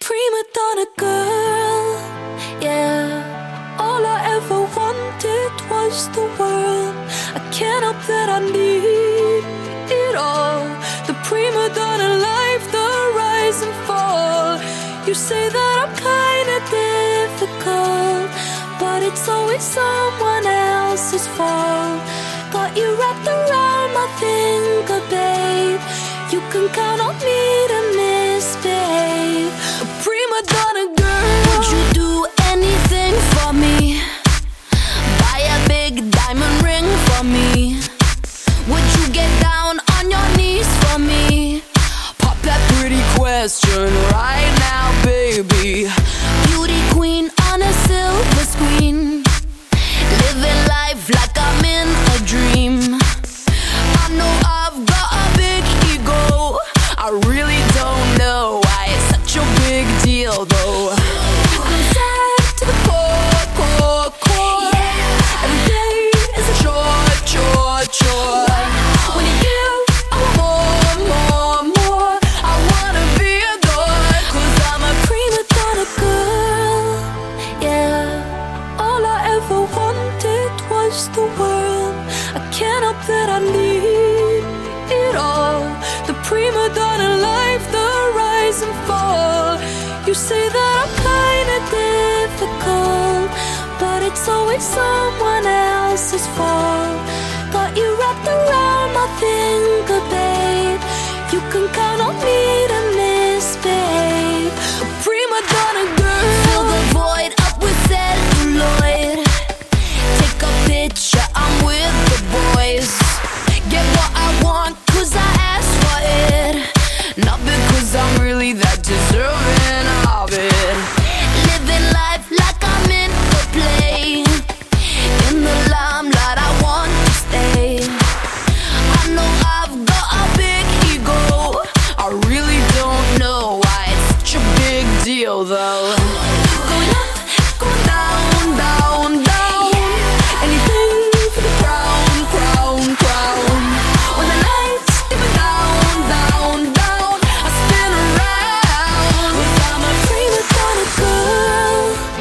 Prima donna girl, yeah. All I ever wanted was the world. I can't help that I need it all. The prima donna life, the rise and fall. You say that I'm kinda difficult, but it's always someone else's fault. Got you wrapped around my finger, babe. You can count on me to misbehave. A prima donna girl, would you do anything for me? Buy a big diamond ring for me? Would you get down on your knees for me? Pop that pretty question right now, baby. Beauty queen on a silver screen, living life like I'm in a dream. I know I've got a big ego. I really don't know why it's such a big deal though. I'm sad to the core, core, core. Yeah. Every day is a chore, chore, chore. When you give, I want more, more, more. I wanna be adored, 'cause I'm a prima donna girl, yeah. All I ever wanted was the world. I can't help that I need it all. The prima donna life, the rise and fall. You say that I'm kinda difficult, but it's always someone else's fault. Got you wrapped around my finger, babe. You can count on me to misbehave. A prima donna girl, fill the void up with celluloid. Take a picture, I'm with the boys. Get what I want, 'cause I asked for it, not because I'm really that deserving of it. Living life like I'm in the play, in the limelight I want to stay. I know I've got a big ego. I really don't know why it's such a big deal though. Going up, going down, down, down. Anything for the crown, crown, crown. When the lights dip down, down, down, I spin around. 'Cause I'm a prima donna girl,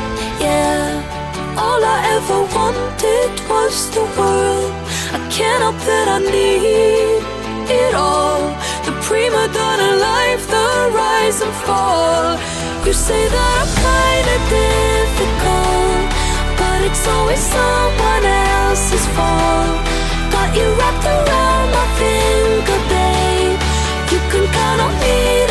yeah. All I ever wanted was the world. I can't help that I need it all. The prima donna life, the rise and fall. You say that I'm kinda difficult, but it's always someone else's fault. Got you wrapped around my finger, babe. You can count on me